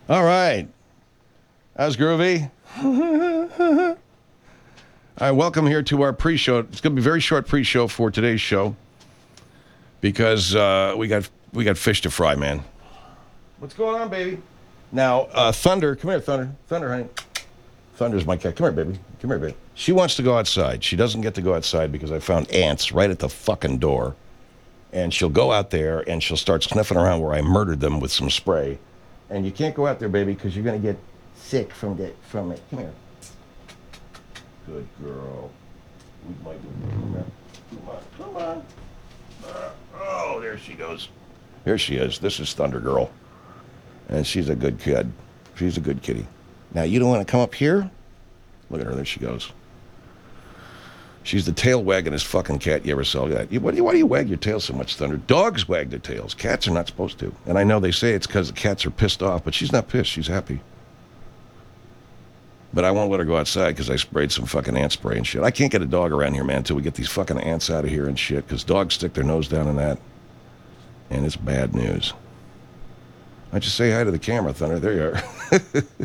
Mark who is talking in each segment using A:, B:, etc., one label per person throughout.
A: All right. That was groovy. All right, welcome here to our pre-show. It's going to be a very short pre-show for today's show because we got fish to fry, man. What's going on, baby? Now, Thunder, come here, Thunder. Thunder, honey. Thunder's my cat. Come here, baby. Come here, baby. She wants to go outside. She doesn't get to go outside because I found ants right at the fucking door. And she'll go out there and she'll start sniffing around where I murdered them with some spray. And you can't go out there, baby, because you're going to get sick from it. Come here. Good girl. Come here. Come on. Oh, there she goes. Here she is. This is Thunder Girl. And she's a good kid. She's a good kitty. Now, you don't want to come up here? Look at her. There she goes. She's the tail waggingest fucking cat you ever saw. Why do you wag your tail so much, Thunder? Dogs wag their tails. Cats are not supposed to. And I know they say it's because the cats are pissed off, but she's not pissed. She's happy. But I won't let her go outside because I sprayed some fucking ant spray and shit. I can't get a dog around here, man, until we get these fucking ants out of here and shit, because dogs stick their nose down in that. And it's bad news. Why don't you say hi to the camera, Thunder? There you are.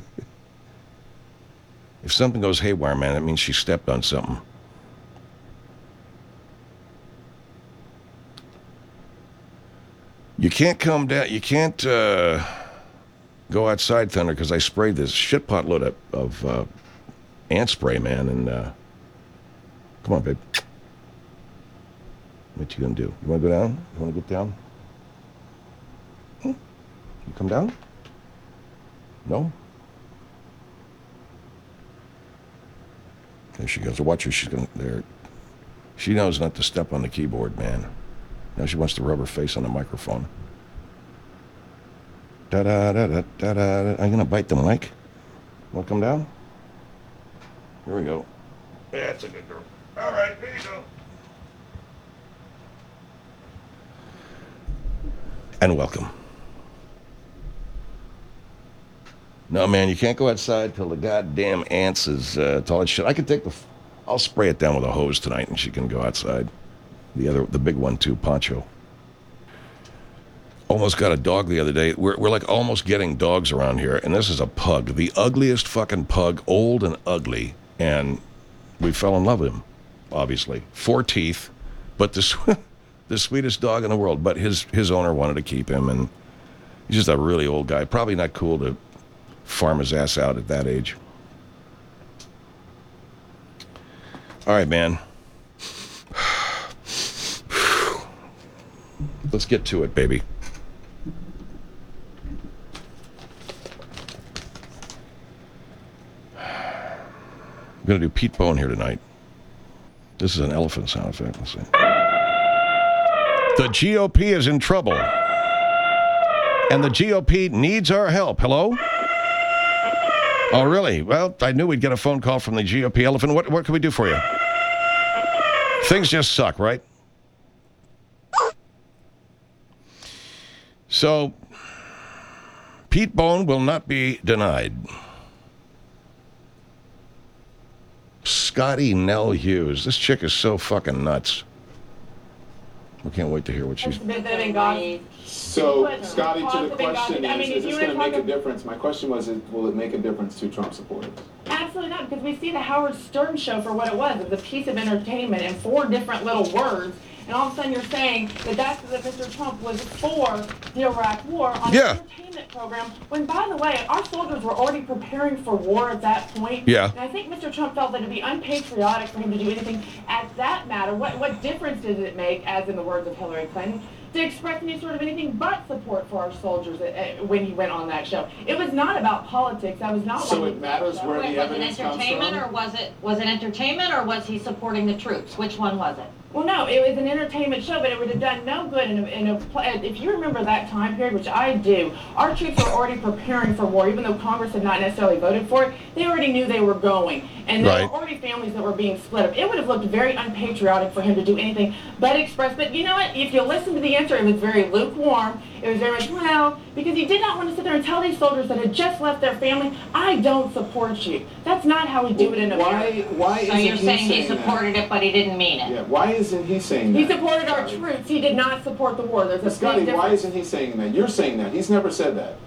A: If something goes haywire, man, that means she stepped on something. You can't come down. You can't go outside, Thunder, because I sprayed this shit pot load of ant spray, man. And come on, babe. What you gonna do? You want to go down? You want to get down? You come down? No? There she goes. Watch her. She's gonna there. She knows not to step on the keyboard, man. Now she wants to rub her face on the microphone. Da-da-da-da-da-da. I'm gonna bite the mic. Want to come down? Here we go. Yeah, that's a good girl. All right, there you go. And welcome. No, man, you can't go outside till the goddamn ants is all that shit. I could take I'll spray it down with a hose tonight, and she can go outside. The big one too, Poncho. Almost got a dog the other day. We're like almost getting dogs around here, and this is a pug, the ugliest fucking pug, old and ugly, and we fell in love with him. Obviously, 4 teeth, but the sweetest dog in the world. But his owner wanted to keep him, and he's just a really old guy. Probably not cool to farm his ass out at that age. All right, man. Let's get to it, baby. I'm going to do Pete Bone here tonight. This is an elephant sound effect. Let's see. The GOP is in trouble. And the GOP needs our help. Hello? Oh, really? Well, I knew we'd get a phone call from the GOP elephant. What can we do for you? Things just suck, right? So, Pete Bone will not be denied. Scotty Nell Hughes. This chick is so fucking nuts. We can't wait to hear what she's...
B: So, Scotty, to the question is this going to make a difference? My question was, will it make a difference to Trump supporters?
C: Absolutely not, because we see the Howard Stern show for what it was. It was a piece of entertainment and 4 different little words. And all of a sudden you're saying that Mr. Trump was for the Iraq war on the entertainment program, when, by the way, our soldiers were already preparing for war at that point.
A: Yeah.
C: And I think Mr. Trump felt that it would be unpatriotic for him to do anything at that matter. What difference does it make, as in the words of Hillary Clinton, to express any sort of anything but support for our soldiers when he went on that show? It was not about politics. That was not.
B: So it matters where the evidence comes from?
D: Was it entertainment, or was he supporting the troops? Which one was it?
C: Well, no, it was an entertainment show, but it would have done no good if you remember that time period, which I do. Our troops were already preparing for war, even though Congress had not necessarily voted for it. They already knew they were going, and there were already families that were being split up. It would have looked very unpatriotic for him to do anything but express. But you know what? If you listen to the answer, it was very lukewarm. It was very much, well, because he did not want to sit there and tell these soldiers that had just left their family, I don't support you. That's not how we do it in America.
B: Why
D: so you're saying he supported it, but he didn't mean it?
B: Yeah. Why isn't he saying that?
C: He supported our troops. He did not support the war. There's a
B: Scotty,
C: big
B: why
C: difference.
B: isn't he saying that? You're saying that. He's never said that.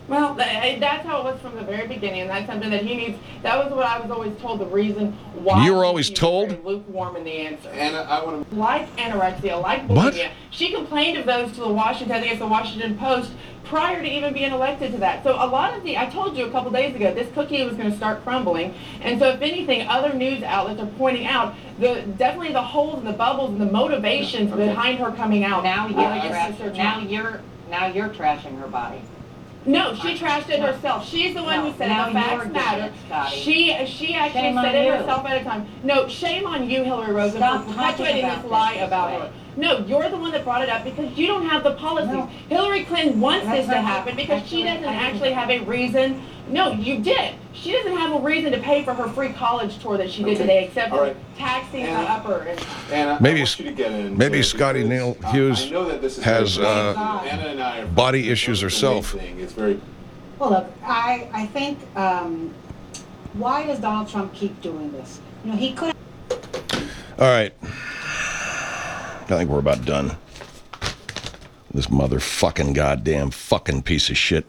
C: Well, that's how it was from the very beginning, and that's something that he needs. That was what I was always told. The reason why
A: You were always
C: he was
A: told?
C: very lukewarm in the answer.
B: And I want to.
C: Like anorexia, like
A: What?
C: bulimia. She complained of those to the Washington, I think it's the Washington Post, prior to even being elected to that. So a lot of I told you a couple days ago, this cookie was going to start crumbling. And so if anything, other news outlets are pointing out definitely the holes and the bubbles and the motivations behind her coming out.
D: Now
C: you're
D: you're trashing her body.
C: No, she trashed it herself. She's the one who said
D: now
C: the facts
D: you're doing
C: matter.
D: it, Scotty.
C: She actually
D: Shame
C: said
D: on
C: it
D: you.
C: herself at a time. No, shame on you, Hillary Rosen,
D: Stop
C: for perpetuating
D: talking about
C: this lie
D: this
C: about
D: way.
C: her. No, you're the one that brought it up because you don't have the policies.
D: No.
C: Hillary Clinton wants
D: That's
C: this to
D: not-
C: happen because she
D: actually,
C: doesn't
D: I
C: actually have a reason. No, you did. She doesn't have a reason to pay for her free college tour that she did
B: Okay.
C: today, except
B: All
C: for
B: right.
C: taxing
B: Anna.
C: the upper.
B: And I
A: Maybe-
B: want you to get in.
A: maybe Scotty Neal Hughes
B: I know that this is
A: has,
B: very sensitive. Anna and I are
A: body issues
B: it's a
A: herself.
B: weight thing. It's very.
E: Well, look, I think, why does Donald Trump keep doing this? You know, he could.
A: All right. I think we're about done. This motherfucking goddamn fucking piece of shit.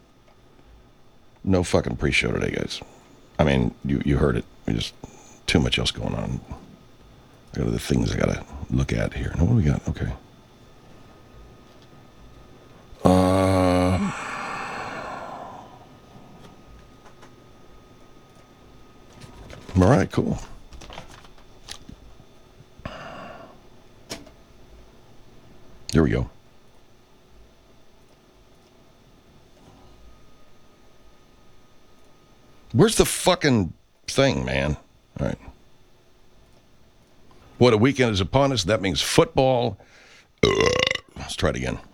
A: No fucking pre-show today, guys. I mean, you heard it. Just too much else going on. I got other things I gotta look at here. Now, what do we got? Okay. All right, cool. There we go. Where's the fucking thing, man? All right. What, a weekend is upon us? That means football. Let's try it again.